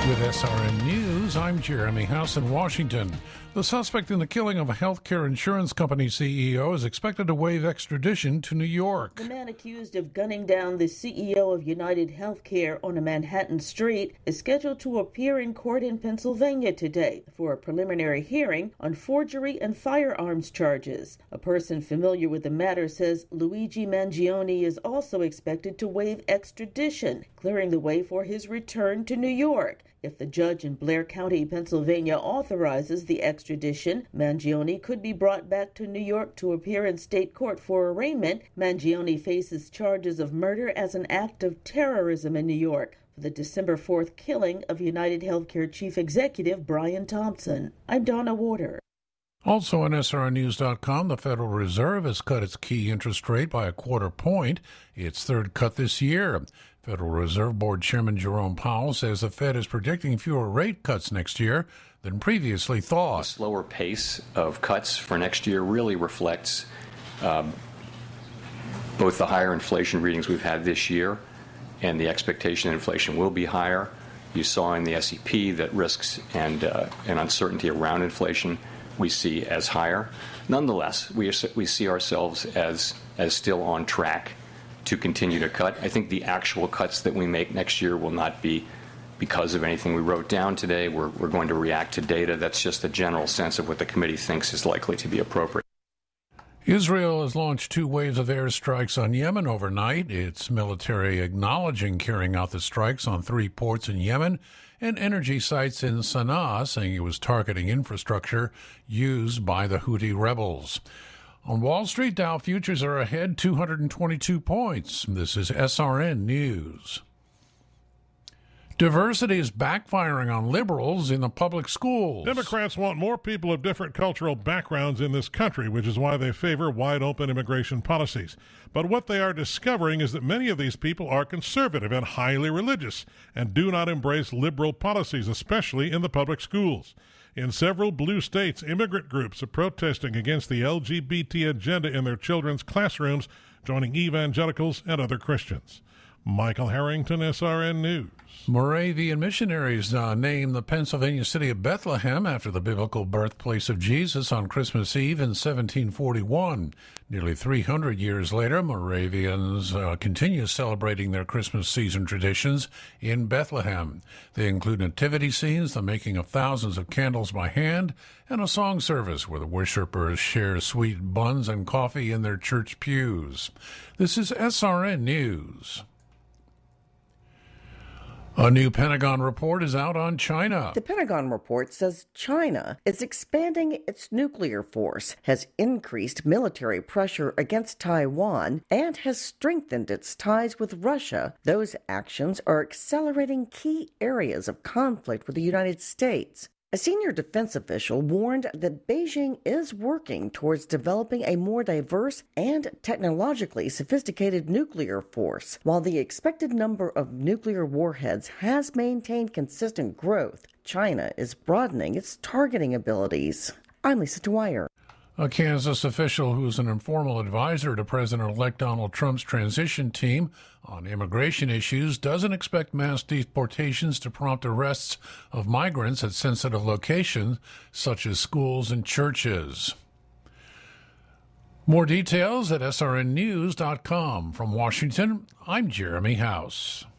With SRN News, I'm Jeremy House in Washington. The suspect in the killing of a healthcare insurance company CEO is expected to waive extradition to New York. The man accused of gunning down the CEO of United Healthcare on a Manhattan street is scheduled to appear in court in Pennsylvania today for a preliminary hearing on forgery and firearms charges. A person familiar with the matter says Luigi Mangione is also expected to waive extradition, clearing the way for his return to New York. If the judge in Blair County, Pennsylvania, authorizes the extradition, Mangione could be brought back to New York to appear in state court for arraignment. Mangione faces charges of murder as an act of terrorism in New York for the December 4th killing of United Healthcare Chief Executive Brian Thompson. I'm Donna Warder. Also on SRNnews.com, the Federal Reserve has cut its key interest rate by a quarter point, its third cut this year. Federal Reserve Board Chairman Jerome Powell says the Fed is predicting fewer rate cuts next year than previously thought. The slower pace of cuts for next year really reflects both the higher inflation readings we've had this year and the expectation that inflation will be higher. You saw in the SEP that risks and uncertainty around inflation we see as higher. Nonetheless, we see ourselves as still on track to continue to cut. I think the actual cuts that we make next year will not be because of anything we wrote down today. We're going to react to data. That's just a general sense of what the committee thinks is likely to be appropriate. Israel has launched 2 waves of airstrikes on Yemen overnight. Its military acknowledging carrying out the strikes on 3 ports in Yemen and energy sites in Sana'a, saying it was targeting infrastructure used by the Houthi rebels. On Wall Street, Dow futures are ahead 222 points. This is SRN News. Diversity is backfiring on liberals in the public schools. Democrats want more people of different cultural backgrounds in this country, which is why they favor wide-open immigration policies. But what they are discovering is that many of these people are conservative and highly religious and do not embrace liberal policies, especially in the public schools. In several blue states, immigrant groups are protesting against the LGBT agenda in their children's classrooms, joining evangelicals and other Christians. Michael Harrington, SRN News. Moravian missionaries named the Pennsylvania city of Bethlehem after the biblical birthplace of Jesus on Christmas Eve in 1741. Nearly 300 years later, Moravians continue celebrating their Christmas season traditions in Bethlehem. They include nativity scenes, the making of thousands of candles by hand, and a song service where the worshipers share sweet buns and coffee in their church pews. This is SRN News. A new Pentagon report is out on China. The Pentagon report says China is expanding its nuclear force, has increased military pressure against Taiwan, and has strengthened its ties with Russia. Those actions are accelerating key areas of conflict with the United States. A senior defense official warned that Beijing is working towards developing a more diverse and technologically sophisticated nuclear force. While the expected number of nuclear warheads has maintained consistent growth, China is broadening its targeting abilities. I'm Lisa Dwyer. A Kansas official who's an informal advisor to President-elect Donald Trump's transition team on immigration issues doesn't expect mass deportations to prompt arrests of migrants at sensitive locations such as schools and churches. More details at srnnews.com. From Washington, I'm Jeremy House.